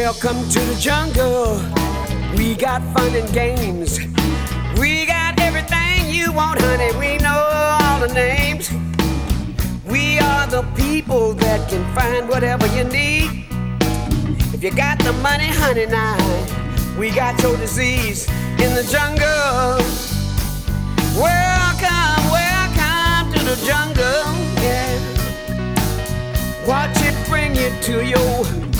Welcome to the jungle. We got fun and games. We got everything you want, honey. We know all the names. We are the people that can find whatever you need. If you got the money, honey, now we got your disease in the jungle. Welcome, welcome to the jungle, yeah. Watch it bring you to your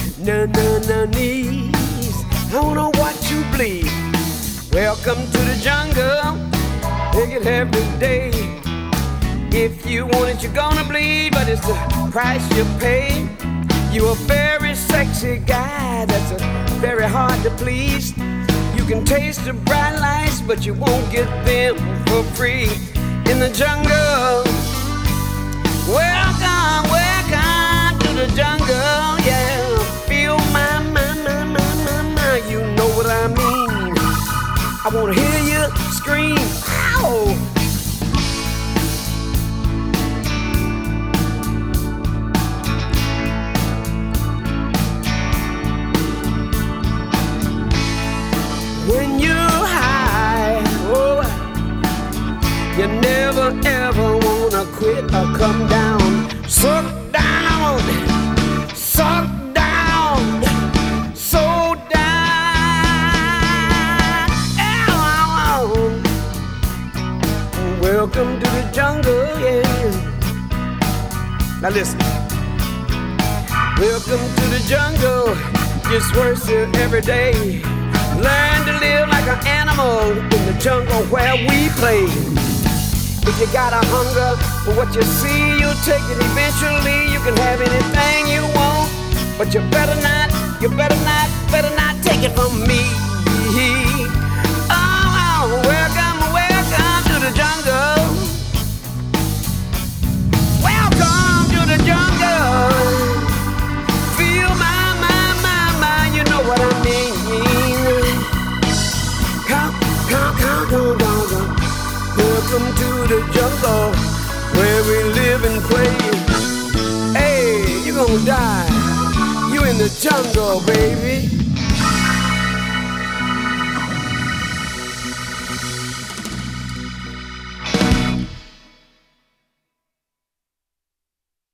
knees. I wanna watch you bleed. Welcome to the jungle. Take it every day. If you want it, you're gonna bleed, but it's the price you pay. You're a very sexy guy that's very hard to please. You can taste the bright lights, but you won't get them for free in the jungle. Welcome, welcome to the jungle, yeah. Feel my, you know what I mean. I wanna hear you scream, ow! When you're high, oh, you never ever wanna quit or come down. Suck down, suck down, so down. Ow. Welcome to the jungle, yeah. Now listen. Welcome to the jungle. Gets worse every day. Learn to live like an animal in the jungle where we play. If you got a hunger for what you see, you'll take it eventually. You can have anything you want, but you better not take it from me. Oh, welcome, welcome to the jungle. Welcome to the jungle. Feel my, you know what I mean. Welcome to the jungle where we live and play. Hey, you gonna die. You in the jungle, baby.